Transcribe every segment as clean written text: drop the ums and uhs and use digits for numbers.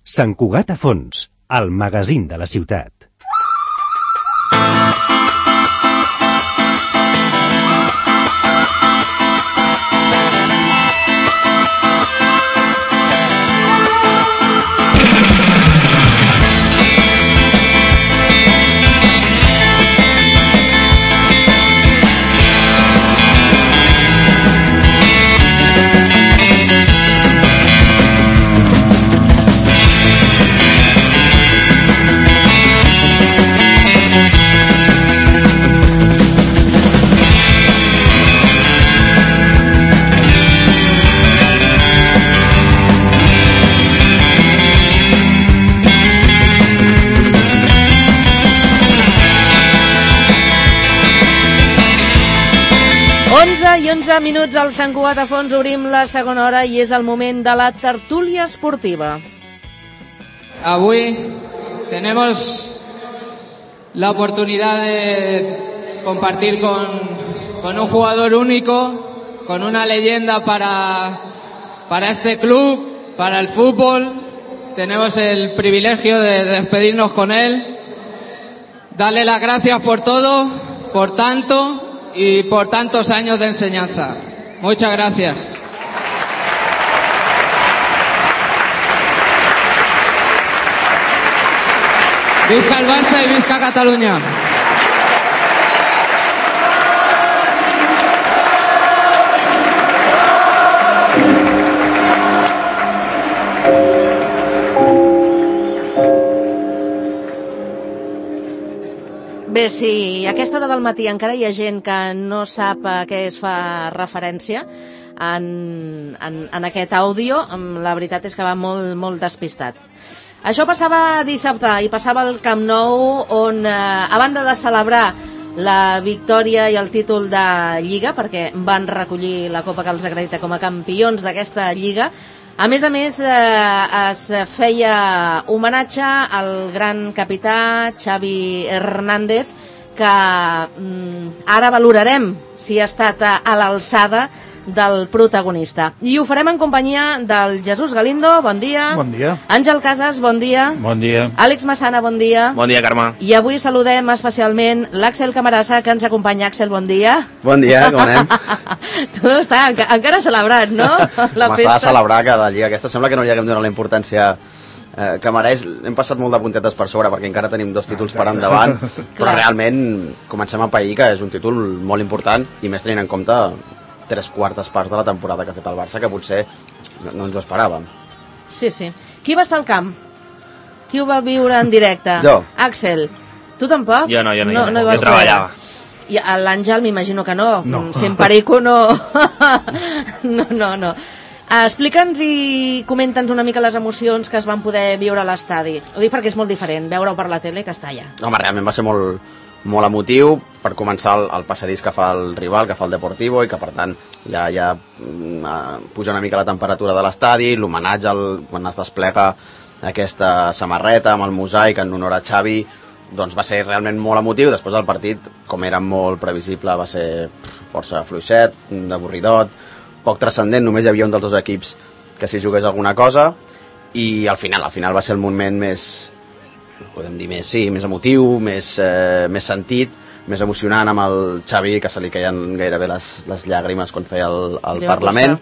Sant Cugat a fons, el magazín de la ciutat. I 11 minuts al Sant Cugat a fons, obrim la segona hora i és el moment de la tertúlia esportiva. Avui tenemos la oportunidad de compartir con un jugador único, con una leyenda para este club, para el fútbol. Tenemos el privilegio de despedirnos con él. Darle las gracias por todo, por tanto y por tantos años de enseñanza. Muchas gracias. Visca el Barça y visca Catalunya. Bé, si a aquesta hora del matí encara hi ha gent que no sap a què es fa referència en aquest àudio, la veritat és que va molt despistat. Això passava dissabte i passava al Camp Nou, on a banda de celebrar la victòria i el títol de Lliga, perquè van recollir la copa que els acredita com a campions d'aquesta Lliga, a més es feia homenatge al gran capità Xavi Hernández, que ara valorarem si ha estat a l'alçada del protagonista. I ho farem en companyia del Jesús Galindo, bon dia. Bon dia. Àngel Casas, bon dia. Bon dia. Àlex Massana, bon dia. Bon dia, Carme. I avui saludem especialment l'Àxel Camarasa, que ens acompanya. Àxel, bon dia. Bon dia, com anem? Tu encara celebrant, no? La festa. S'ha de celebrar que la Lliga aquesta sembla que no li haguem donat la importància que mereix. Hem passat molt de puntetes per sobre perquè encara tenim 2 títols per endavant, però realment comencem a pair que és un títol molt important, i més tenint en compte 3/4 parts de la temporada que ha fet el Barça, que potser no ens ho esperàvem. Sí. Qui va estar al camp? Qui ho va viure en directe? Jo. Àxel, tu tampoc? Jo no jo treballava. I l'Àngel m'imagino que no. Si en Perico no. No. Explica'ns i comenta'ns una mica les emocions que es van poder viure a l'estadi. Ho dic perquè és molt diferent veure-ho per la tele que està allà. Home, realment va ser molt emotiu. Per començar, el passadís que fa el rival, que fa el Deportivo, i que per tant ja puja una mica la temperatura de l'estadi, l'homenatge quan es desplega aquesta samarreta amb el mosaic en honor a Xavi, doncs va ser realment molt emotiu. Després del partit, com era molt previsible, va ser força fluixet, avorridot, poc transcendent. Només hi havia un dels 2 equips que s'hi jugués alguna cosa, i al final va ser el moment més, podem dir més emotiu, més sentit, més emocionant, amb el Xavi, que se li queien gairebé les llàgrimes quan feia el Parlament,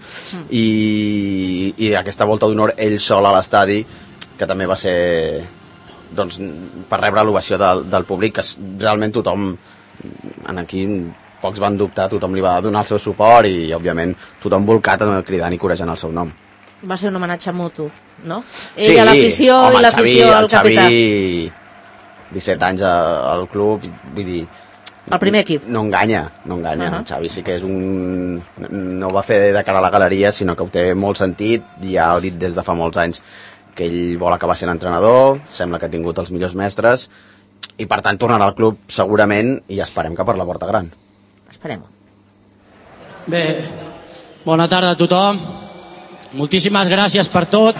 i aquesta volta d'honor ell sol a l'estadi, que també va ser doncs, per rebre l'ovació del públic, que realment tothom aquí, pocs van dubtar, tothom li va donar el seu suport, i òbviament tothom volcat cridant i corejant el seu nom. Va ser un homenatge mutu, no? Ell a l'afició i l'afició al capità. El Xavi, 17 anys al club, vull dir, el primer equip. No enganya. El Xavi sí que és no ho va fer de cara a la galeria, sinó que ho té molt sentit, i ja ho ha dit des de fa molts anys que ell vol acabar sent entrenador, sembla que ha tingut els millors mestres, i per tant tornarà al club segurament, i esperem que per la porta gran. Esperem-ho. Bé, bona tarda a tothom. Moltíssimes gràcies per tot.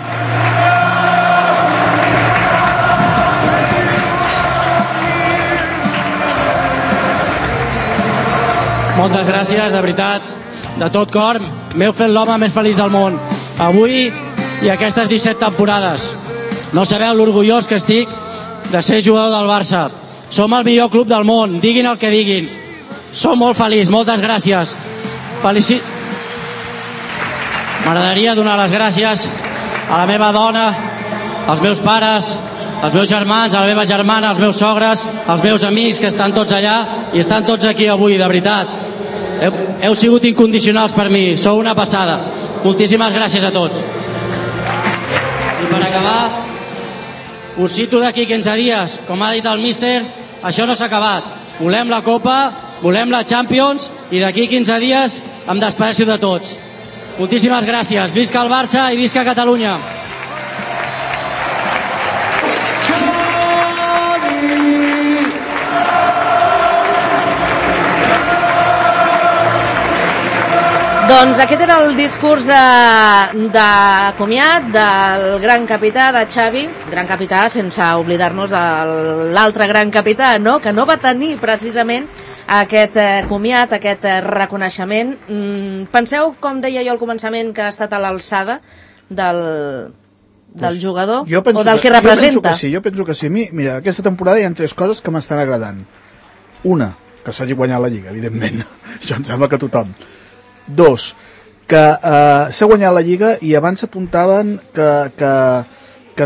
Moltes gràcies, de veritat, de tot cor. M'heu fet l'home més feliç del món. Avui i aquestes 17 temporades. No sabeu l'orgullós que estic de ser jugador del Barça. Som el millor club del món, diguin el que diguin. Som molt feliç, moltes gràcies. M'agradaria donar les gràcies a la meva dona, als meus pares, als meus germans, a la meva germana, als meus sogres, als meus amics que estan tots allà i estan tots aquí avui, de veritat. Heu sigut incondicionals per mi, sou una passada. Moltíssimes gràcies a tots. I per acabar, us cito d'aquí 15 dies, com ha dit el míster, això no s'ha acabat. Volem la Copa, volem la Champions i d'aquí 15 dies em despedeixo de tots. Moltíssimes gràcies. Visca el Barça i visca Catalunya. Doncs aquest era el discurs de comiat del gran capità, de Xavi, gran capità sense oblidar-nos de l'altre gran capità, no? Que no va tenir precisament aquest comiat, aquest reconeixement. Penseu, com deia jo al començament, que ha estat a l'alçada del jugador o del que representa? Jo penso que sí. Mira, aquesta temporada hi ha 3 coses que m'estan agradant. Una, que s'hagi guanyat la Lliga, evidentment. Això em sembla que tothom. 2, que s'ha guanyat la Lliga i abans s'apuntaven que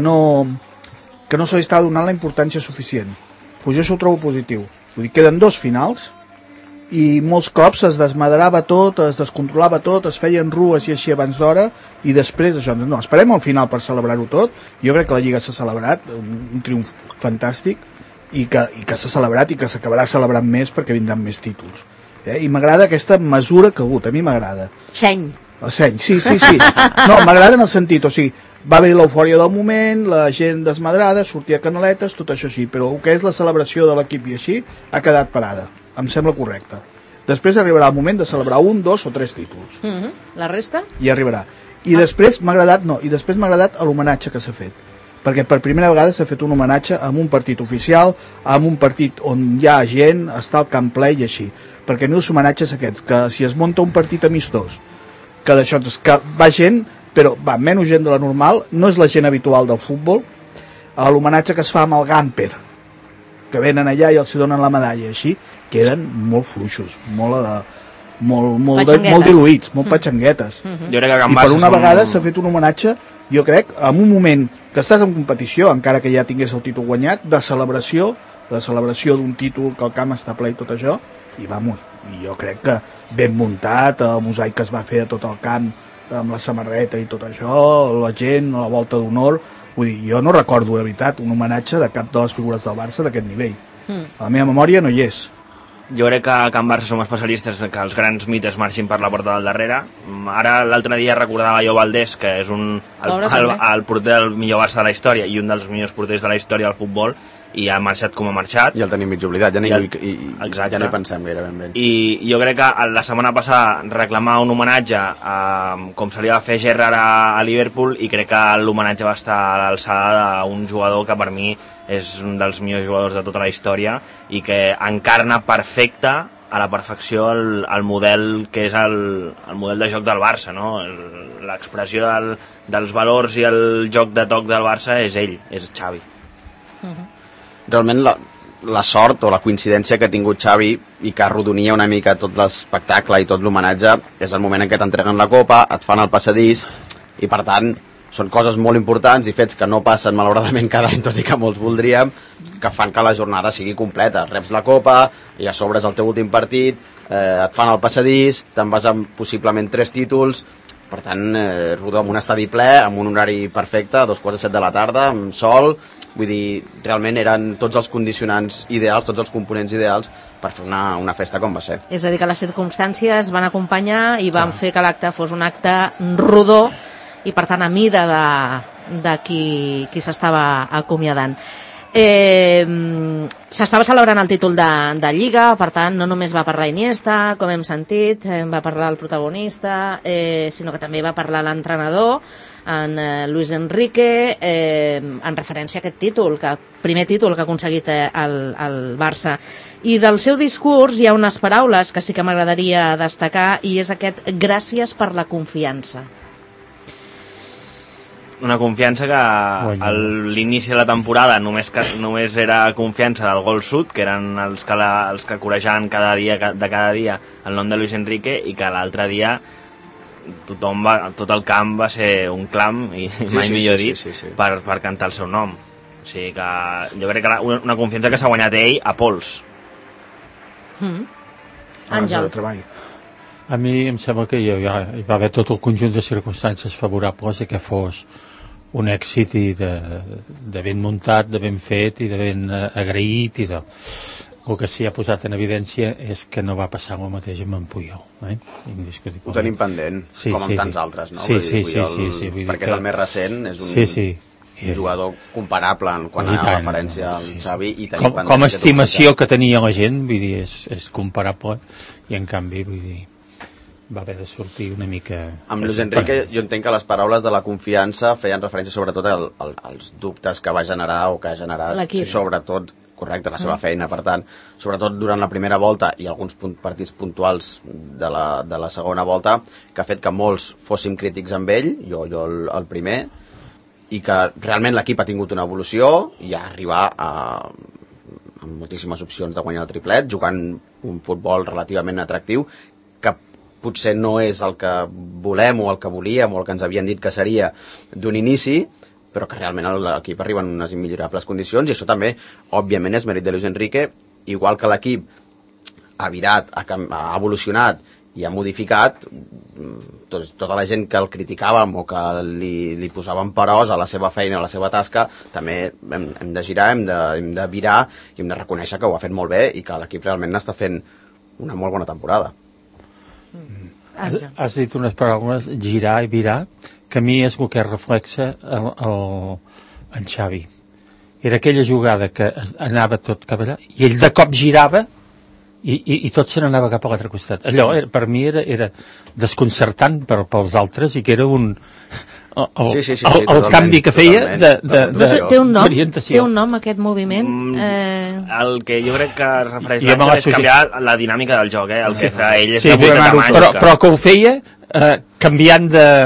no se li estava donant la importància suficient. Pues jo això ho trobo positiu. Vull dir, queden 2 finals i molts cops es desmadrava tot, es descontrolava tot, es feien rues i així abans d'hora i després això, no, esperem al final per celebrar-ho tot. Jo crec que la Lliga s'ha celebrat, un triomf fantàstic i que s'ha celebrat i que s'acabarà celebrant més perquè vindran més títols. I m'agrada aquesta mesura que ha hagut, a mi m'agrada. Seny. El seny, sí. No, m'agrada en el sentit, o sigui, va haver l'eufòria del moment, la gent desmadrada, sortia canaletes, tot això sí, però el que és la celebració de l'equip i així ha quedat parada. Em sembla correcte. Després arribarà el moment de celebrar 1, 2 o 3 títols. La resta? I arribarà. I després m'ha agradat l'homenatge que s'ha fet. Perquè per primera vegada s'ha fet un homenatge amb un partit oficial, amb un partit on hi ha gent, està al camp ple i així. Perquè a mi els homenatges aquests, que si es munta un partit amistós, que d'això que va gent, però va menys gent de la normal, no és la gent habitual del futbol, l'homenatge que es fa amb el Gamper, que venen allà i els donen la medalla, així, queden molt fluixos, molt diluïts, molt patxanguetes. Jo crec que I per una vegada s'ha fet un homenatge, jo crec, en un moment que estàs en competició, encara que ja tingués el títol guanyat, de celebració d'un títol, que el camp està ple i tot això, i jo crec que ben muntat, el mosaic que es va fer a tot el camp, amb la samarreta i tot això, la gent, la volta d'honor, vull dir, jo no recordo, de veritat, un homenatge de cap de les figures del Barça d'aquest nivell. A la meva memòria no hi és. Jo crec que a Can Barça som especialistes que els grans mites marxin per la porta del darrere. Ara, l'altre dia recordava jo Valdés, que és el porter del millor Barça de la història i un dels millors porters de la història del futbol, i ha marxat com ha marxat. I el tenim mig oblidat, ja no hi pensem gaire ben bé. I jo crec que la setmana passada reclamar un homenatge com se li va fer Gerrard a Liverpool, i crec que l'homenatge va estar a l'alçada d'un jugador que per mi és un dels millors jugadors de tota la història i que encarna a la perfecció el model que és el model de joc del Barça, no? L'expressió dels valors i el joc de toc del Barça és ell, és Xavi. Realment la sort o la coincidència que ha tingut Xavi i que arrodonia una mica tot l'espectacle i tot l'homenatge és el moment en què t'entreguen la copa, et fan el passadís i per tant són coses molt importants i fets que no passen malauradament cada any, tot i que molts voldríem, que fan que la jornada sigui completa. Reps la copa i a sobre és el teu últim partit, et fan el passadís, te'n vas amb possiblement 3 títols, per tant rodó amb un estadi ple, amb un horari perfecte, a 2:45 de la tarda, amb sol. Vull dir, realment eren tots els condicionants ideals, tots els components ideals per fer una festa com va ser. És a dir, que les circumstàncies van acompanyar i van fer que l'acte fos un acte rodó i per tant a mida de qui s'estava acomiadant. S'estava celebrant el títol de Lliga, per tant no només va parlar Iniesta, com hem sentit, va parlar el protagonista, sinó que també va parlar l'entrenador, en Luis Enrique, en referència a aquest títol, primer títol que ha aconseguit el Barça. I del seu discurs hi ha unes paraules que sí que m'agradaria destacar, i és aquest: gràcies per la confiança. una confiança que a l'inici de la temporada només era confiança del gol sud, que eren els que corejaven cada dia el nom de Luis Enrique, i que l'altre dia tot el camp va ser un clam, i mai millor dit, per cantar el seu nom. O sigui que jo crec que una confiança que s'ha guanyat ell a pols. Àngel. A mi em sembla que hi va haver tot el conjunt de circumstàncies favorables que fos un èxit i de ben muntat, de ben fet i de ben agraït i de... El que s'hi ha posat en evidència és que no va passar el mateix amb en Puyol. Ho tenim pendent, com amb tants altres, no? Sí. Perquè és el més recent, és un jugador comparable quan a referència al Xavi. Com a estimació que tenia la gent, vull dir, és comparable, i en canvi, vull dir, va haver de sortir una mica... Amb Luis Enrique, jo entenc que les paraules de la confiança feien referència sobretot als dubtes que va generar o que ha generat, sobretot, correcte, la seva feina, per tant, sobretot durant la primera volta i alguns partits puntuals de la segona volta, que ha fet que molts fóssim crítics amb ell, jo el primer, i que realment l'equip ha tingut una evolució i a arribar amb moltíssimes opcions de guanyar el triplet, jugant un futbol relativament atractiu, que potser no és el que volem o el que volíem o el que ens havien dit que seria d'un inici, però que realment l'equip arriba en unes immillorables condicions, i això també, òbviament, és mèrit de Luis Enrique, igual que l'equip ha virat, ha evolucionat i ha modificat, tota la gent que el criticàvem o que li posàvem peròs a la seva feina, a la seva tasca, també hem de girar, hem de virar i hem de reconèixer que ho ha fet molt bé i que l'equip realment n'està fent una molt bona temporada. Has dit unes paraules, girar i virar, que a mi és el que reflexa en Xavi. Era aquella jugada que anava tot cap allà i ell de cop girava i tot se n'anava cap a l'altre costat. Allò per mi era desconcertant pels altres i que era el canvi que feia d'orientació. Té un nom aquest moviment? El que jo crec que es refereix és canviar la dinàmica del joc, el que fa ell és però que ho feia canviant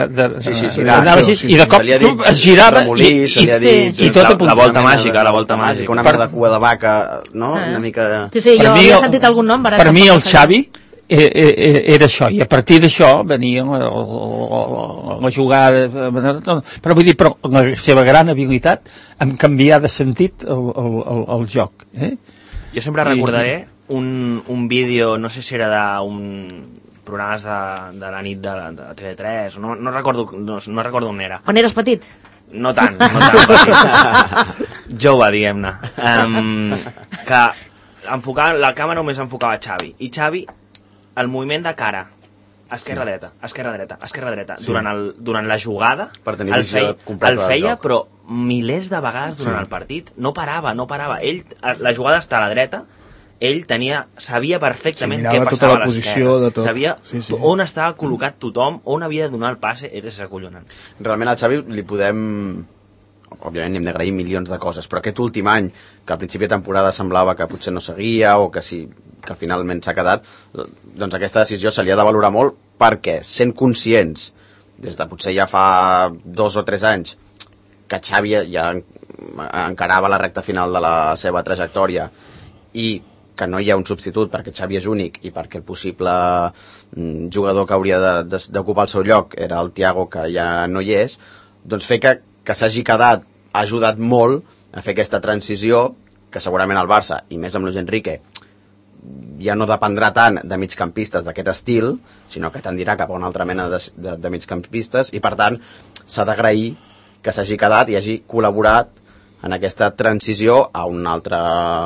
i de cop es girava i tot apuntava. La volta màgica, una mica de cua de vaca, no? Una mica... Sí, jo havia sentit algun nom. Per mi el Xavi era això, i a partir d'això venia la jugada, però vull dir, però la seva gran habilitat en canviar de sentit el joc. Jo sempre recordaré un vídeo, no sé si era d'un programes de la nit de TV3, no recordo on era. On eres petit? No tant petit. Jove, diguem-ne. Que la càmera només enfocava Xavi, i Xavi, el moviment de cara, esquerra-dreta, esquerra-dreta, durant la jugada, el feia, però milers de vegades durant el partit, no parava. Ell, la jugada està a la dreta, ell sabia perfectament què passava a l'esquerra, sabia on estava col·locat tothom, on havia de donar el passe, era acollonant. Realment al Xavi li podem, òbviament hem d'agrair milions de coses, però aquest últim any, que al principi de temporada semblava que potser no seguia o que finalment s'ha quedat, doncs aquesta decisió se li ha de valorar molt, perquè sent conscients, des de potser ja fa 2 o 3 anys, que Xavi ja encarava la recta final de la seva trajectòria i que no hi ha un substitut perquè Xavi és únic i perquè el possible jugador que hauria d'ocupar el seu lloc era el Thiago, que ja no hi és, doncs fer que s'hagi quedat ha ajudat molt a fer aquesta transició que segurament el Barça, i més amb Luis Enrique, ja no dependrà tant de migcampistes d'aquest estil, sinó que tendirà cap a una altra mena de migcampistes, i per tant s'ha d'agrair que s'hagi quedat i hagi col·laborat en aquesta transició a un altre...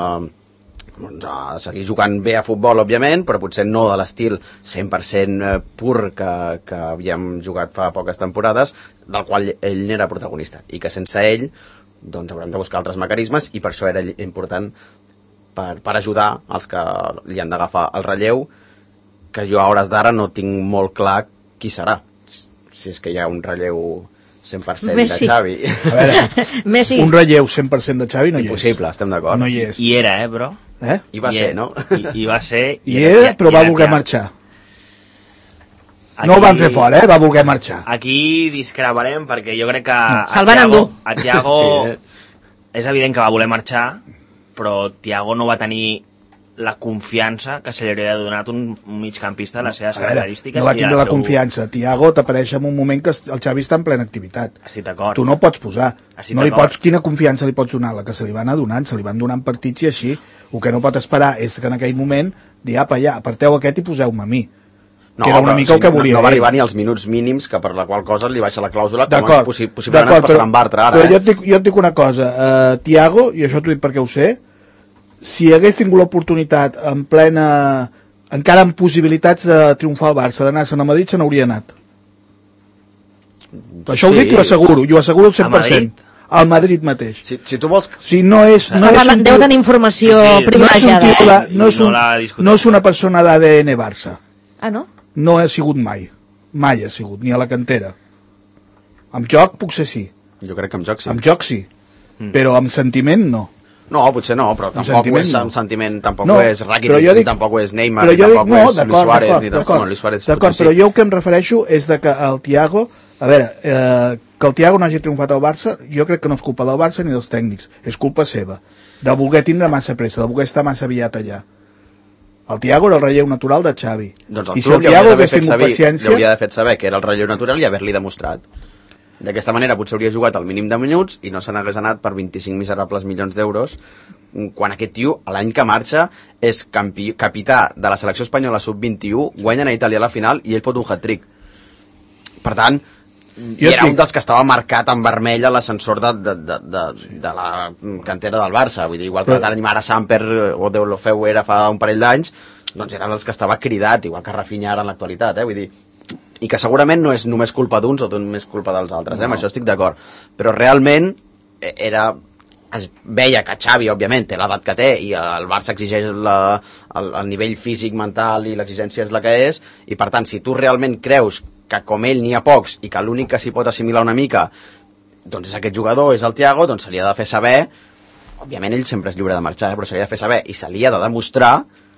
a seguir jugant bé a futbol, òbviament, però potser no de l'estil 100% pur que havíem jugat fa poques temporades, del qual ell n'era protagonista, i que sense ell doncs haurem de buscar altres mecanismes, i per això era important per ajudar els que li han d'agafar el relleu, que jo a hores d'ara no tinc molt clar qui serà, si és que hi ha un relleu 100% Messi. De Xavi. A veure, un relleu 100% de Xavi no hi és. Impossible, estem d'acord. No hi és. I era, però... I va ser, no? I va ser... I era, però va voler marxar. No ho van fer fora, va voler marxar. Aquí discreparem perquè jo crec que Se'l van endur. a Thiago és evident que va voler marxar, però Thiago no va tenir la confiança que se li hauria donat un migcampista de les seves característiques. No va tindre la confiança. Thiago t'apareix en un moment que el Xavi està en plena activitat. Estic d'acord. Tu no pots posar. No li pots, quina confiança li pots donar? La que se li va anar donant, se li van donant partits i així. El que no pot esperar és que en aquell moment dir, apa, ja, aparteu aquest i poseu-me a mi. No, que era una mica el que volia. No va arribar ni als minuts mínims, que per la qual cosa li baixa la clàusula, com possiblement es passarà amb Bartra ara. Però jo et dic una cosa, Thiago, i això t'ho dic perquè ho sé, si hagués tingut l'oportunitat en plena... encara amb possibilitats de triomfar al Barça, d'anar-se'n a Madrid, se n'hauria anat. Això ho dic i ho asseguro al 100%. Al Madrid mateix. Si tu vols... Si no és... Deu tenir informació privilegiada. No és una persona d'ADN Barça. Ah, no? No ha sigut mai. Mai ha sigut, ni a la cantera. Amb joc potser sí. Jo crec que amb joc sí. Amb joc sí. Però amb sentiment no. No, potser no, però tampoc ho és amb sentiment, tampoc ho és Rakitic, ni tampoc ho és Neymar, ni tampoc ho és Luis Suárez, ni tampoc Luis Suárez. D'acord, però jo el que em refereixo és de que el Thiago, a veure, que el Thiago no hagi triomfat al Barça, jo crec que no és culpa del Barça ni dels tècnics, és culpa seva, de voler tindre massa pressa, de voler estar massa aviat allà. El Thiago era el relleu natural de Xavi. Doncs el club li hauria d'haver fet saber que era el relleu natural i haver-li demostrat. D'aquesta manera potser hauria jugat al mínim de minuts i no se n'hagués anat per 25 miserables milions d'euros, quan aquest tio, l'any que marxa, és capità de la selecció espanyola sub-21, guanyen a Itàlia a la final i ell fot un hat-trick. Per tant, era un dels que estava marcat en vermell a l'ascensor de la cantera del Barça. Vull dir, igual que Dani Mara Samper o Deulofeu era fa un parell d'anys, doncs eren els que estava cridat, igual que Rafinha ara en l'actualitat, vull dir, i que segurament no és només culpa d'uns o només culpa dels altres, amb això estic d'acord, però realment es veia que Xavi, òbviament, té l'edat que té i el Barça exigeix el nivell físic, mental i l'exigència és la que és, i per tant, si tu realment creus que com ell n'hi ha pocs i que l'únic que s'hi pot assimilar una mica doncs és aquest jugador, és el Thiago, doncs se li ha de fer saber, òbviament ell sempre és lliure de marxar, però se li ha de fer saber i se li ha de demostrar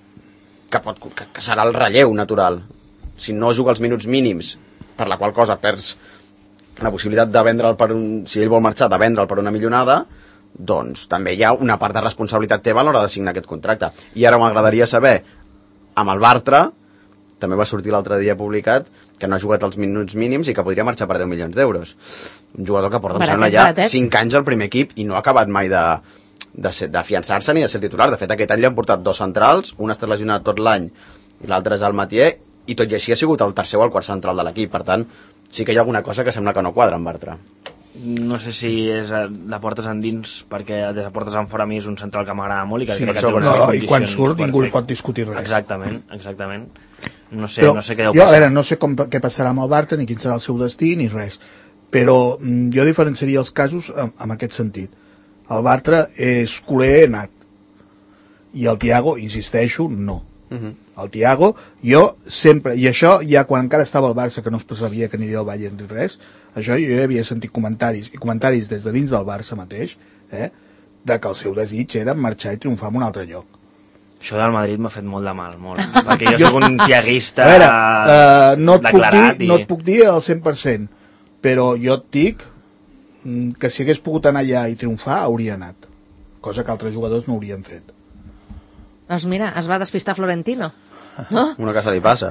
que serà el relleu natural. Si no juga els minuts mínims, per la qual cosa perds la possibilitat de vendre'l si ell vol marxar, de vendre'l per una milionada, doncs també hi ha una part de responsabilitat teva a l'hora de signar aquest contracte. I ara m'agradaria saber, amb el Bartra, també va sortir l'altre dia publicat, que no ha jugat els minuts mínims i que podria marxar per 10 milions d'euros. Un jugador que porta, em sembla, ja 5 anys al primer equip i no ha acabat mai d'afiançar-se ni de ser titular. De fet, aquest any li han portat 2 centrals, un ha estat lesionat tot l'any i l'altre és el Mathieu, i tot i així ha sigut el tercer o el quart central de l'equip. Per tant, sí que hi ha alguna cosa que sembla que no quadra amb Bartra. No sé si és de portes endins, perquè des de portes en fora a mi és un central que m'agrada molt i que crec que té unes condicions. I quan surt ningú pot discutir res. Exactament. No sé què deu passar. Jo, a veure, no sé què passarà amb el Bartra, ni quin serà el seu destí, ni res. Però jo diferenciaria els casos en aquest sentit. El Bartra és culer nat. I el Thiago, insisteixo, no. El Thiago, jo sempre, i això ja quan encara estava al Barça, que no es sabia que aniria al Bayern ni res, això jo ja havia sentit comentaris des de dins del Barça mateix, de que el seu desig era marxar i triomfar en un altre lloc. Això del Madrid m'ha fet molt de mal, molt, perquè jo soc un thiaguista declarat. No et puc dir al 100%, però jo et dic que si hagués pogut anar allà i triomfar, hauria anat, cosa que altres jugadors no haurien fet. Doncs mira, es va despistar Florentino. No? Una que se li passa.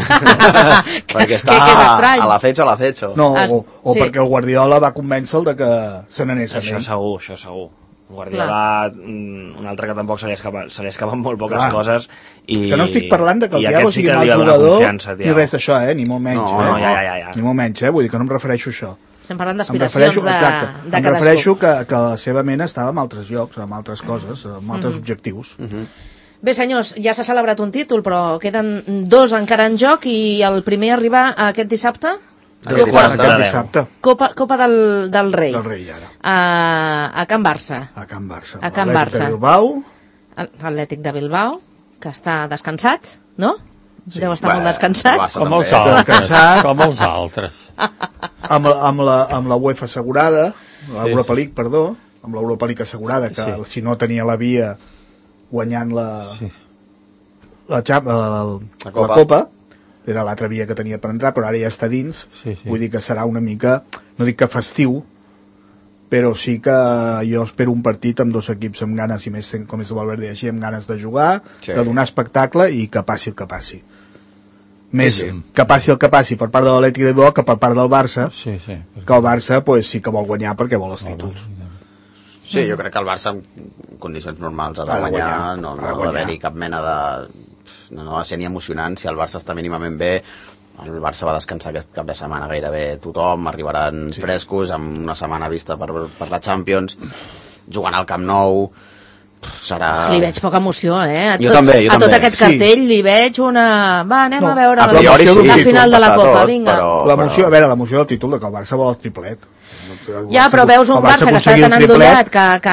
Perquè està a l'acecho. No, o perquè el Guardiola va convèncer-lo de que se n'anés a ell. Això segur. Guardiola, un altre que tampoc se li escapen molt poques coses. Que no estic parlant de que el Thiago sigui mal jugador, ni res d'això, ni molt menys. No, ja. Ni molt menys, vull dir que no em refereixo a això. Estem parlant d'aspiracions de cadascú. Em refereixo que la seva ment estava en altres llocs, en altres coses, en altres objectius. Bé, senyors, ja s'ha celebrat un títol, però queden 2 encara en joc i el primer arriba aquest dissabte? Dissabte. Copa del Rei. Del Rei, ara. A Can Barça. A Can Barça. Atlètic de Bilbao. Atlètic de Bilbao, que està descansat, no? Sí. Deu estar molt descansat. Com els altres. Amb la UEFA assegurada, l'Europa League, perdó, amb l'Europa League assegurada, que si no tenia la via guanyant la Copa, era l'altra via que tenia per entrar, però ara ja està dins, Sí. vull dir que serà una mica, no dic que festiu, però sí que jo espero un partit amb dos equips amb ganes, i més com és el Valverde així, amb ganes de jugar, Sí. de donar espectacle i que passi el que passi. Més Sí. que passi el que passi per part de l'Atlètic de Bilbao que per part del Barça, Sí. que el Barça pues, sí que vol guanyar perquè vol els títols. Sí, jo crec que el Barça en condicions normals ha de guanyar, no ha d'haver-hi cap mena de... No ha de ser ni emocionant, si el Barça està mínimament bé, el Barça va descansar aquest cap de setmana gairebé tothom, arribaran frescos, amb una setmana vista per la Champions, jugant al Camp Nou, serà... Li veig poca emoció, eh? Jo també. A tot aquest cartell li veig una... Va, anem a veure a priori la sí, final de la passa Copa, tot, vinga. L'emoció, a veure, l'emoció del títol de que el Barça vol el triplet. Ja, però veus un Barça que està tan endollat,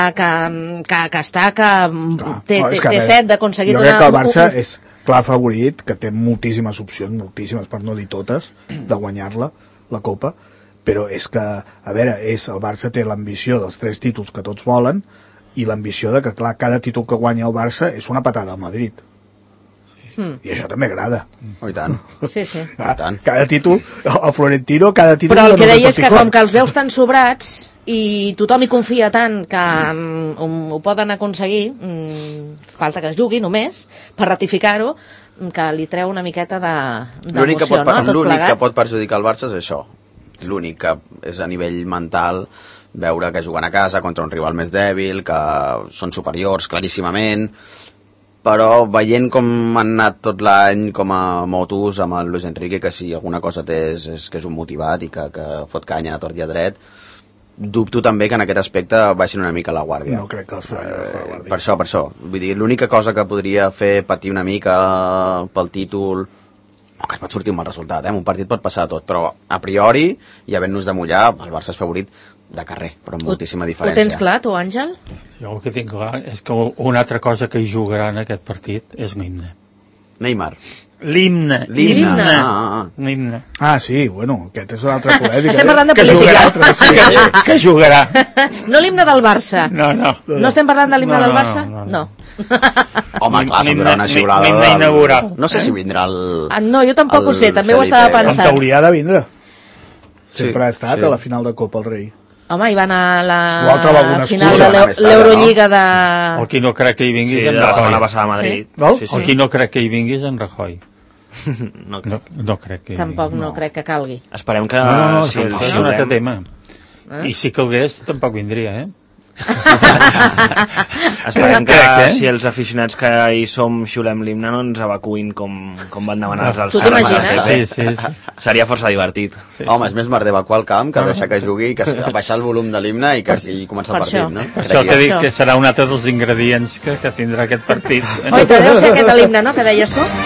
que està, que té set d'aconseguir donar... Jo crec que el Barça és clar favorit, que té moltíssimes opcions, moltíssimes, per no dir totes, de guanyar-la, la Copa, però és que, a veure, el Barça té l'ambició dels 3 títols que tots volen, i l'ambició de que, clar, cada títol que guanya el Barça és una patada al Madrid. I això també agrada. Oh, i tant. Sí. Cada títol, el Florentino, cada títol... Però el que deia és que com que els veus tan sobrats i tothom hi confia tant que ho poden aconseguir, falta que es jugui només, per ratificar-ho, que li treu una miqueta d'emoció, no? L'únic que pot perjudicar el Barça és això. L'únic que és a nivell mental veure que juguen a casa contra un rival més dèbil, que són superiors claríssimament, però veient com han anat tot l'any com a motos amb el Luis Enrique, que si alguna cosa té és que és un motivat i que fot canya a tort i a dret, dubto també que en aquest aspecte baixin una mica la guàrdia. No crec que els faci la guàrdia. Per això. Vull dir, l'única cosa que podria fer patir una mica pel títol, que es pot sortir un mal resultat, un partit pot passar tot, però a priori, i havent-nos de mullar, el Barça és favorit de carrer, però amb moltíssima diferència. Ho tens clar, tu, Àngel? Jo el que tinc clar és que una altra cosa que hi jugarà en aquest partit és l'himne. Neymar. L'himne. L'himne. Ah, sí, bueno, aquest és una altra polèmica. Estem parlant de política. Que jugarà. No l'himne del Barça. No. No estem parlant de l'himne del Barça? No. Home, clar, s'endurà una xiulada. L'himne inaugural. No sé si vindrà el... No, jo tampoc ho sé, també ho estava pensant. En teoria ha de vindre. Sempre ha estat a la final de Copa el Rei. Home, hi van a la final excusa, de l'Eurolliga de... El qui no crec que hi vingui és en de la setmana Rajoy. passada a Madrid. El qui no crec que hi vingui és en Rajoy. No crec que hi Tampoc no crec que calgui. Esperem que... No, si el és un altre tema. I si calgués tampoc vindria, Esperem que si els aficionats que hi som xiulem l'himne no ens evacuïn com van demanar els alts. Tu t'imagines? Sí. Seria força divertit. Home, és més mar d'evacuar el camp que deixar que jugui i que baixar el volum de l'himne i començar el partit, no? Per això que dic que serà un altre dels ingredients que tindrà aquest partit. Oi, te deu ser aquest l'himne, no?, que deies tu?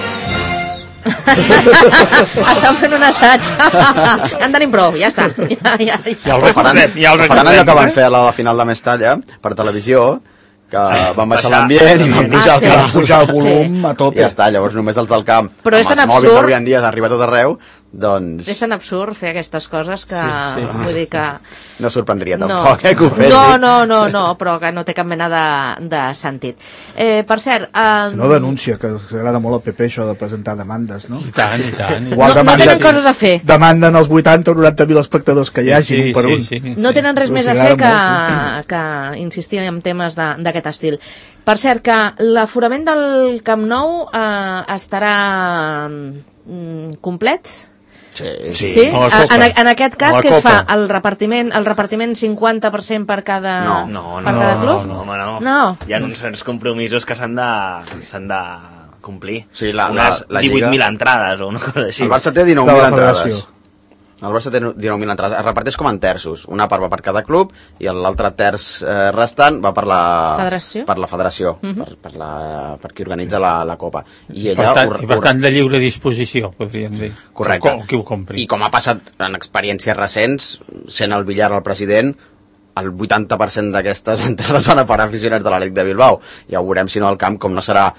Estan fent un assaig. En tenim prou, ja està. Ja el recordem. Faran allò que van fer a la final de Mestalla per televisió, que van baixar l'ambient i van pujar el volum a tope. I ja està, llavors només els del camp, però és amb tan els mòbils absurd, d'avui en dia d'arribar a tot arreu, doncs... És tan absurd fer aquestes coses que... Vull dir que... No sorprendria tampoc, que ho fessin. No, però que no té cap mena de sentit. Per cert... No denuncia, que agrada molt al PP això de presentar demandes, no? I tant. No tenen coses a fer. Demanden els 80 o 90.000 espectadors que hi hagi, un per un. No tenen res més a fer que insistir en temes d'aquest estil. Per cert, que l'aforament del Camp Nou estarà complet? Sí? En aquest cas, què es fa? El repartiment 50% per cada club? No. Hi ha uns certs compromisos que s'han de complir. Sí, unes 18.000 entrades o una cosa així. El Barça té 19.000 entrades. El Barça té 19.000 entrades. Es reparteix com en terços. Una part va per cada club i l'altre terç restant va per la federació, per qui organitza la Copa. I per tant, de lliure disposició, podríem dir. Correcte. Qui ho compri. I com ha passat en experiències recents, sent el Villar el president, el 80% d'aquestes entrades van a per aficionats de l'Atlètic de Bilbao. Ja ho veurem, si no, al camp, com no serà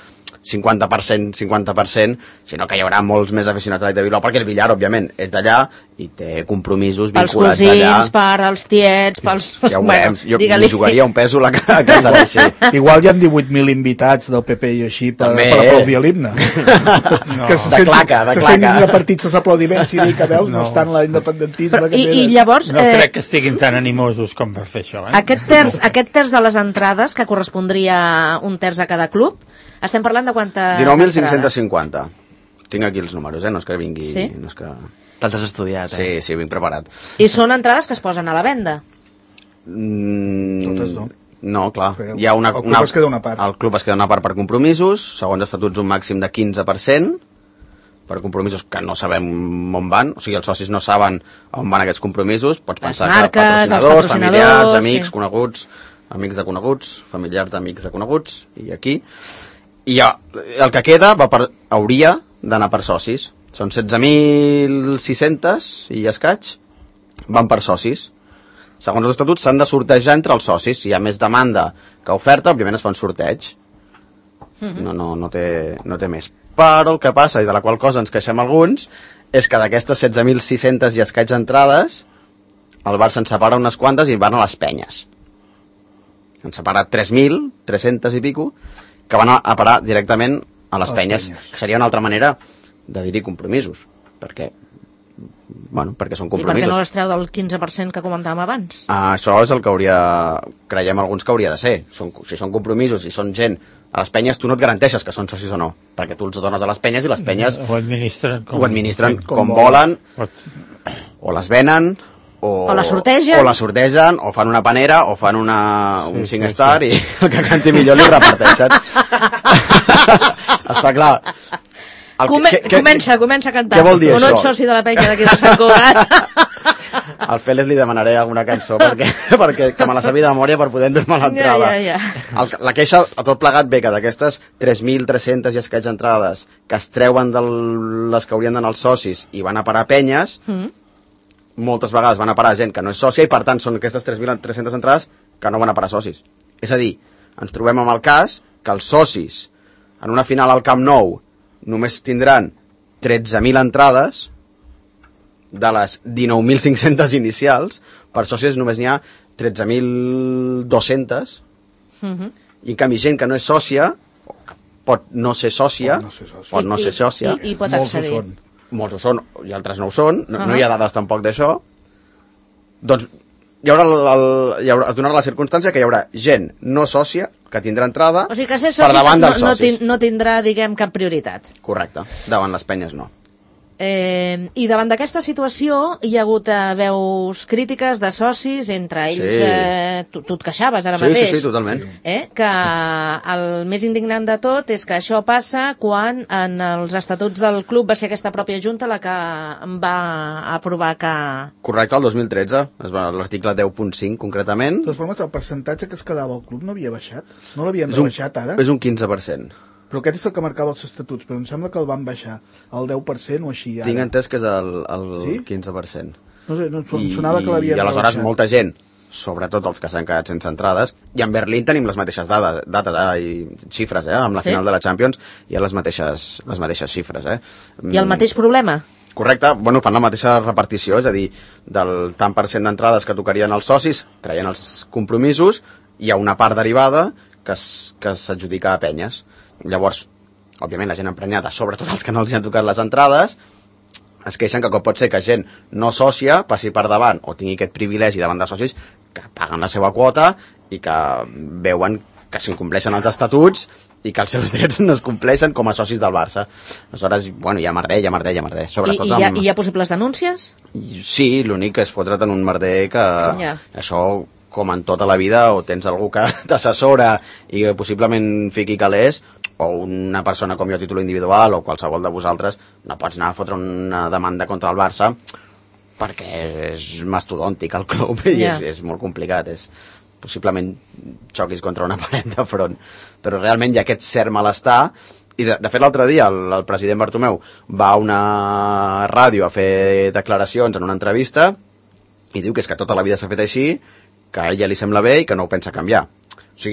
50%, sinó que hi haurà molts més aficionats a l'Athletic de Bilbao, perquè el Villar, òbviament, és d'allà i té compromisos vinculats allà. Pels cosins, per als tiets, pels... Ja ho veurem, jo li jugaria un pèsol a casa d'així. Igual hi ha 18.000 invitats del PP i així per aplaudir l'himne. De claca. Se sentin repartits els aplaudiments i dir que veus, no estan l'independentisme. I llavors... No crec que estiguin tan animosos com per fer això. Aquest terç de les entrades, que correspondria un terç a cada club, estem parlant de quantes 19.550. Tinc aquí els números, no és que vingui... Sí? No és que... T'has estudiat, Sí, vinc preparat. I són entrades que es posen a la venda? Totes no. No, clar. Hi ha el club es queda una part. El club es queda una part per compromisos, segons estatuts un màxim de 15%, per compromisos que no sabem on van, o sigui, els socis no saben on van aquests compromisos, pots pensar marques, que patrocinadors, familiars, amics, coneguts, amics de coneguts, familiars d'amics de coneguts, i aquí. I el que queda hauria d'anar per socis. Són 16.600 i escaig, van per socis. Segons els estatuts s'han de sortejar entre els socis. Si hi ha més demanda que oferta, òbviament es fa un sorteig. No té més. Però el que passa, i de la qual cosa ens queixem alguns, és que d'aquestes 16.600 i escaig entrades, el Barça en separa unes quantes i van a les penyes. Han separat 3.300 i pico, que van a parar directament a les penyes, que seria una altra manera de dir-hi compromisos, perquè són compromisos. I per què no les treu del 15% que comentàvem abans? Això és el que creiem alguns que hauria de ser. Si són compromisos i són gent a les penyes, tu no et garanteixes que són socis o no, perquè tu els dones a les penyes i les penyes ho administren com volen, o les venen, o la sortegen, o fan una panera, o fan un 5-star i el que canti millor li reparteixen. Està clar. Comença a cantar. Què vol dir això? O no ets soci de la penya d'aquí de Sant Cugat. Al Félix li demanaré alguna cançó perquè que me la sàpiga de memòria per poder endur-me l'entrada. Ja. La queixa a tot plegat ve que d'aquestes 3.300 i escaig entrades que es treuen de les que haurien d'anar els socis i van a parar penyes, moltes vegades van a parar gent que no és sòcia i per tant són aquestes 3.300 entrades que no van a parar socis. És a dir, ens trobem amb el cas que els socis en una final al Camp Nou només tindran 13.000 entrades de les 19.500 inicials, per socis només n'hi ha 13.200 i en canvi gent que no és sòcia pot no ser sòcia i pot accedir. Molts ho són i altres no ho són, no hi ha dades tampoc d'això. Doncs es donarà la circumstància que hi haurà gent no sòcia que tindrà entrada per davant dels socis. No tindrà, diguem, cap prioritat. Correcte, davant les penyes no. I davant d'aquesta situació hi ha hagut veus crítiques de socis, entre ells tu et queixaves ara mateix. Sí, totalment. Que el més indignant de tot és que això passa quan en els estatuts del club va ser aquesta pròpia junta la que va aprovar que... Correcte, el 2013, l'article 10.5 concretament. De totes formes, el percentatge que es quedava al club no havia baixat? No l'havien rebaixat ara? És un 15%. Però aquest és el que marcava els estatuts, però em sembla que el van baixar al 10% o així. Ara. Tinc entès que és el 15%. No sé, sonava que l'havien rebaixat. I aleshores molta gent, sobretot els que s'han quedat sense entrades, i en Berlín tenim les mateixes dates i xifres, amb la final de la Champions, hi ha les mateixes xifres. I el mateix problema? Correcte, fan la mateixa repartició, és a dir, del tant per cent d'entrades que tocarien els socis, traient els compromisos, hi ha una part derivada que s'adjudica a penyes. Llavors, òbviament, la gent emprenyada, sobretot els que no els han tocat les entrades, es queixen que com pot ser que gent no sòcia passi per davant o tingui aquest privilegi davant de socis que paguen la seva quota i que veuen que s'incompleixen els estatuts i que els seus drets no es compleixen com a socis del Barça. Aleshores, hi ha merder. I hi ha possibles denúncies? Sí, l'únic és fotre't en un merder que això, com en tota la vida, o tens algú que t'assessora i possiblement fiqui calés, o una persona com jo a títol individual o qualsevol de vosaltres, no pots anar a fotre una demanda contra el Barça perquè és mastodòntic el club i és molt complicat, possiblement xoquis contra una paret de front, però realment hi ha aquest cert malestar. I de fet l'altre dia el president Bartomeu va a una ràdio a fer declaracions en una entrevista i diu que és que tota la vida s'ha fet així, que a ella li sembla bé i que no ho pensa canviar. O sigui,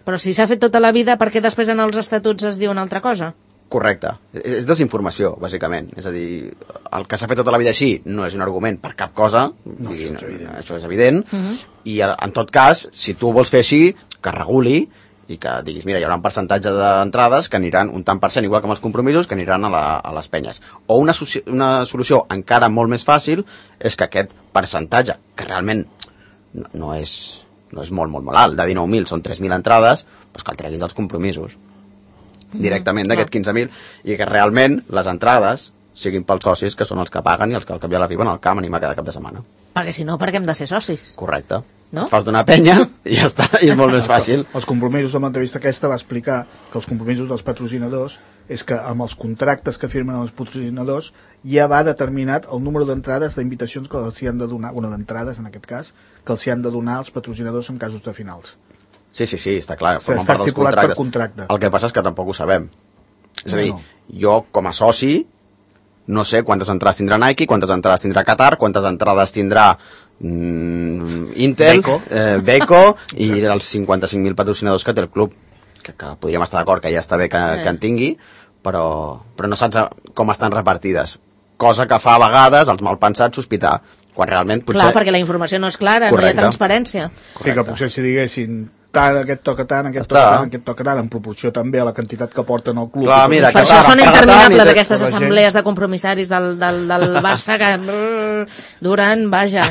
Però si s'ha fet tota la vida, per què després en els estatuts es diu una altra cosa? Correcte. És desinformació, bàsicament. És a dir, el que s'ha fet tota la vida així no és un argument per cap cosa, això és evident, i en tot cas, si tu ho vols fer així, que reguli, i que diguis, mira, hi haurà un percentatge d'entrades que aniran un tant per cent, igual que amb els compromisos, que aniran a les penyes. O una solució encara molt més fàcil és que aquest percentatge, que realment no és molt alt, de 19.000 són 3.000 entrades, doncs que el treguis dels compromisos directament d'aquests 15.000, i que realment les entrades siguin pels socis, que són els que paguen i els que al cap i a la fi van al camp a animar cada cap de setmana. Perquè si no, per què hem de ser socis? Correcte. No? Fas d'una penya i ja està, i és molt més fàcil. Els compromisos de l'entrevista aquesta va explicar que els compromisos dels patrocinadors és que amb els contractes que firmen els patrocinadors ja va determinat el número d'entrades d'invitacions que els hi han de donar, d'entrades en aquest cas, que els hi han de donar als patrocinadors en casos de finals. Sí, està clar, formen Està part dels estipulat contractes. per contracte. El que passa és que tampoc ho sabem. És a dir, jo com a soci no sé quantes entrades tindrà Nike, quantes entrades tindrà Qatar, quantes entrades tindrà Intel, Beko i els 55.000 patrocinadors que té el club, que podríem estar d'acord que ja està bé que en tingui, però no saps com estan repartides, cosa que fa a vegades els malpensats sospitar, quan realment potser... Clar, perquè la informació no és clara, no hi ha transparència. Sí, que potser si diguessin tant, aquest toca tant, aquest toca tant, aquest toca tant, en proporció també a la quantitat que porten al club. Clar, mira, per això són interminables aquestes assemblees de compromissaris del Barça que duren, vaja.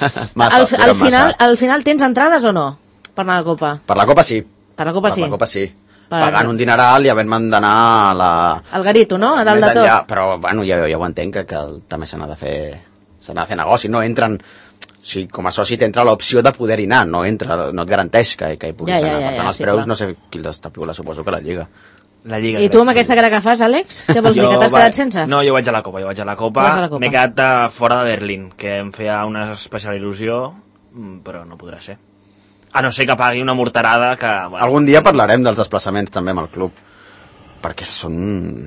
Al final tens entrades o no per anar a la Copa? Per la Copa sí. Per la Copa sí? Per la Copa sí. Pagant un dineral i havent-me d'anar a la... Al Garito, no? A dalt de tot. Però, bueno, ja ho entenc, que també s'ha de fer negoci, no entren... O sigui, com a soci t'entra l'opció de poder-hi anar, no et garanteix que hi puguis anar. Per tant, els preus no sé qui els estipula, suposo que la Lliga. I tu amb aquesta cara que fas, Àlex? Què vols dir, que t'has quedat sense? No, jo vaig a la Copa, m'he quedat fora de Berlín, que em feia una especial il·lusió, però no podrà ser. A no ser que pagui una morterada que... Algun dia parlarem dels desplaçaments també amb el club, perquè són...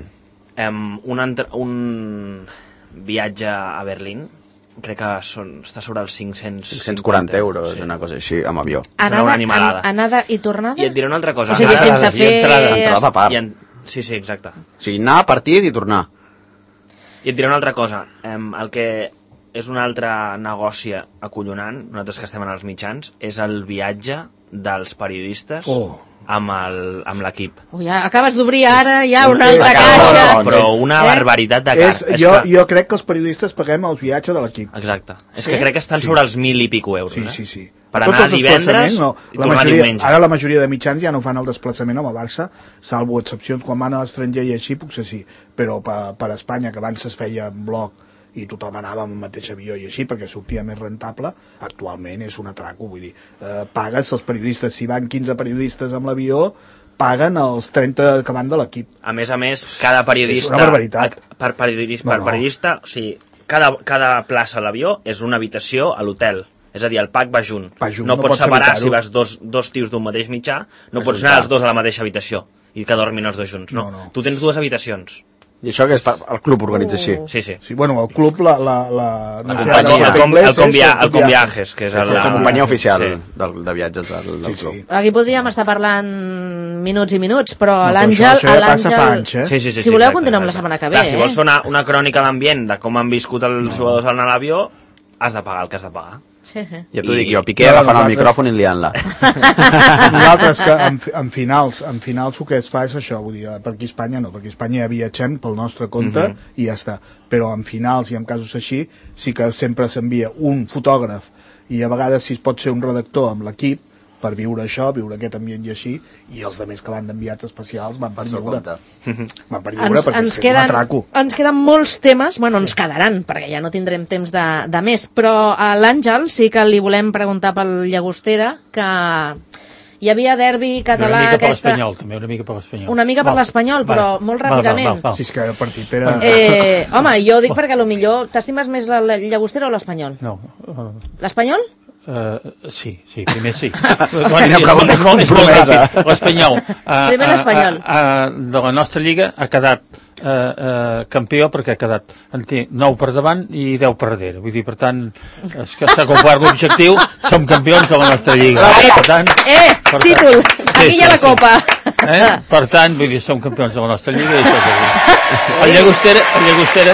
Un viatge a Berlín crec que està sobre els 540 euros, sí. Una cosa així, amb avió. Anada i tornada? I et diré una altra cosa. O sigui, sense fer... Entrada a part. Sí, exacte. O sigui, anar, partit i tornar. I et diré una altra cosa. El que és un altre negoci acollonant, nosaltres que estem en els mitjans, és el viatge dels periodistes amb l'equip. Ja acabes d'obrir ara ja una altra caixa. Però una barbaritat de car. Jo crec que els periodistes paguem el viatge de l'equip. Exacte. És que crec que estan sobre els 1.000 i pico euros. Sí. Per anar divendres i tornar diumenge. Ara la majoria de mitjans ja no fan el desplaçament amb el Barça, salvo excepcions quan van a l'estranger i així, potser sí. Però per Espanya, que abans es feia en bloc i tothom anava amb el mateix avió i així perquè sortia més rentable, actualment és un atraco, vull dir, pagues els periodistes, si van 15 periodistes amb l'avió, paguen els 30 que van de l'equip. A més, cada periodista... És una barbaritat. Per periodista, o sigui, cada plaça a l'avió és una habitació a l'hotel. És a dir, el pack va junt. No pots separar, si vas dos tios d'un mateix mitjà, no pots anar els dos a la mateixa habitació i que dormin els dos junts. No. Tu tens dues habitacions. I això que és el club organitza així? Sí. Bueno, el club, el Conviajes, que és la companyia oficial de viatges del club. Aquí podríem estar parlant minuts i minuts, però l'Àngel... Si voleu, continuem la setmana que ve. Si vols fer una crònica d'ambient de com han viscut els jugadors al anar a l'avió, has de pagar el que has de pagar. Ja t'ho dic jo, Piqué agafant el micròfon i liant-la. Nosaltres que en finals el que es fa és això, vull dir, per aquí a Espanya no, perquè a Espanya ja viatgem pel nostre compte i ja està, però en finals i en casos així sí que sempre s'envia un fotògraf i a vegades si es pot ser un redactor amb l'equip per viure això, viure aquest ambient i així, i els altres que van d'enviats especials van per lliure. Van per lliure perquè és un atraco. Ens queden molts temes, bueno, ens quedaran, perquè ja no tindrem temps de més, però a l'Àngel sí que li volem preguntar pel Llagostera, que hi havia derbi català... Una mica per l'Espanyol, també, una mica per l'Espanyol. Una mica per l'Espanyol, però molt ràpidament. Si és que el partit era... Home, jo dic perquè potser t'estimes més la Llagostera o l'Espanyol? No. L'Espanyol? Sí, primer sí. Quina pregunta compromesa. L'Espanyol. Primer l'Espanyol. De la nostra lliga ha quedat campió perquè ha quedat 9 per davant i 10 per darrere. Vull dir, per tant, és que s'ha complert l'objectiu, som campions de la nostra lliga. Per tant, títol! Aquí hi ha la copa. Per tant, vull dir, som campions de la nostra lliga i el Llagostera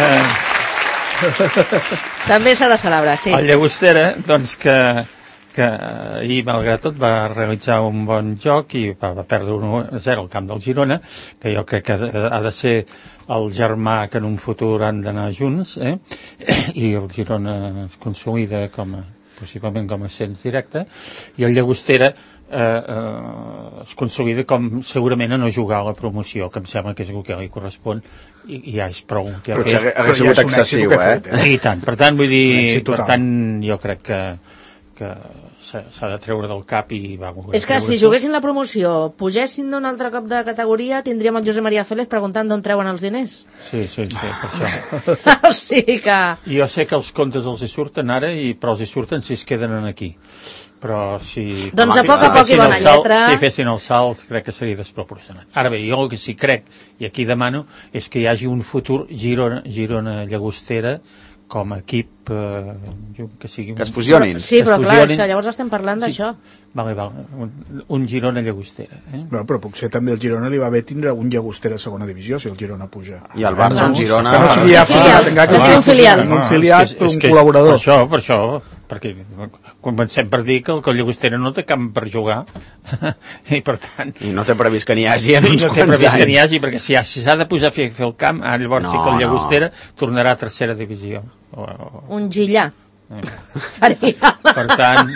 també s'ha de celebrar, sí. El Llagostera, doncs que ahir, malgrat tot, va realitzar un bon joc i va perdre 1-0 al camp del Girona, que jo crec que ha de ser el germà que en un futur han d'anar junts, i el Girona es consolida possiblement com a ascens directe, i el Llagostera es consolida com segurament a no jugar a la promoció, que em sembla que és el que li correspon i ja és prou que ha fet. Però ha sigut excessiu, I tant, per tant, vull dir, jo crec que s'ha de treure del cap i va... És que si juguessin la promoció, pugessin d'un altre cop de categoria, tindríem el Josep María Félez preguntant d'on treuen els diners. Sí, per això. O sigui que... Jo sé que els comptes els hi surten ara, però els hi surten si es queden aquí. Però si... Doncs a poc i bona lletra... Si fessin el salt, crec que seria desproporcionat. Ara bé, jo el que sí crec, i aquí demano, és que hi hagi un futur Girona-Llagostera com a equip que sigui... Que es fusionin. Sí, però clar, és que llavors estem parlant d'això. Vale, un Girona-Llagostera. Però potser també el Girona li va bé tindre un Llagostera a segona divisió, si el Girona puja. I el Barça, un Girona... Que no sigui un filial. Un filial, un col·laborador. Per això, perquè comencem per dir que el Llagostera no té camp per jugar, i per tant... I no té previst que n'hi hagi en uns quants anys. No té previst que n'hi hagi, perquè si s'ha de pujar a fer el camp, llavors sí que el Llagostera tornarà a tercera divisió. Un Gillà. Faria. Per tant...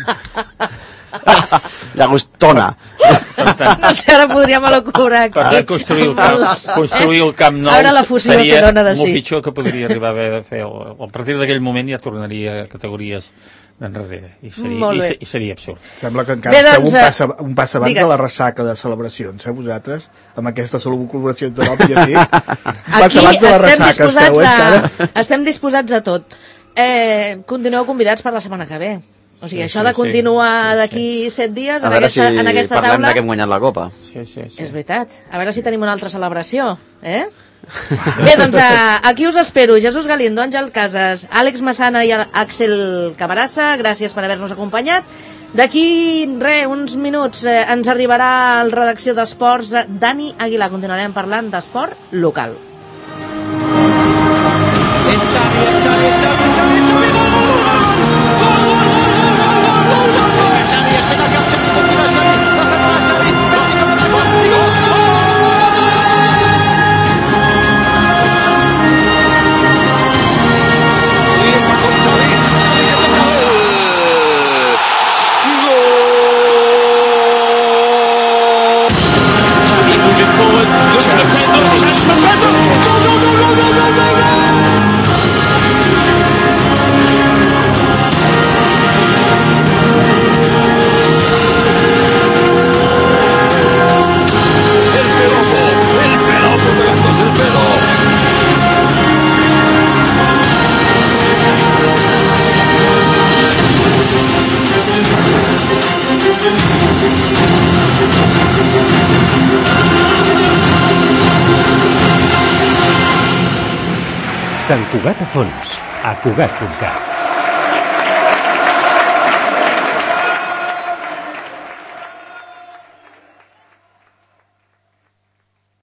Llagostona. No sé, ara podríem elucubrar aquí. Per construir el camp nou seria molt pitjor que podria arribar a haver de fer. A partir d'aquell moment ja tornaria a categories d'enrere i seria absurd. Sembla que encara esteu un pas abans de la ressaca de celebracions, vosaltres, amb aquesta celebració de l'Op i així. Un pas abans de la ressaca esteu, encara. Estem disposats a tot. Continueu convidats per la setmana que ve. O sigui, això de continuar d'aquí 7 dies en aquesta taula... A veure si parlem de que hem guanyat la Copa. Sí. És veritat. A veure si tenim una altra celebració, Bé, doncs aquí us espero. Jesús Galindo, Àngel Casas, Àlex Massana i Axel Camarasa, gràcies per haver-nos acompanyat. D'aquí, uns minuts, ens arribarà el redacció d'Esports Dani Aguilar. Continuarem parlant d'esport local. És Xavi, Sant Cugat a fons, a Cugat.cat.